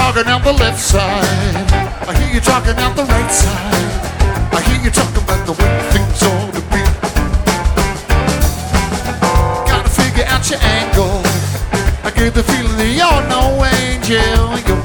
talking on the left side. I hear you talking on the right side. I hear you talking about the way things ought to be. Gotta figure out your angle. I get the feeling that you're no angel. You're